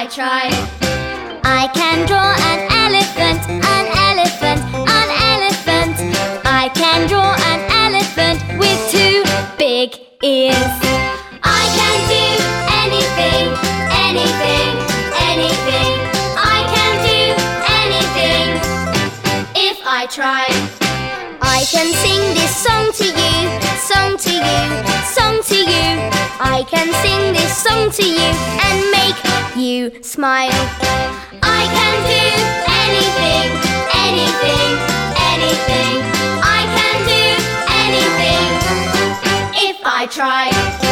try. I can draw an elephant, an elephant, an elephant. I can draw an elephant with 2 big ears. I can do anything, anything, anything. I can do anything if I try. I can sing this song to you, song to you, song to you. I can sing this song to you and make you smile. I can do anything, anything, anything. I can do anything if I try.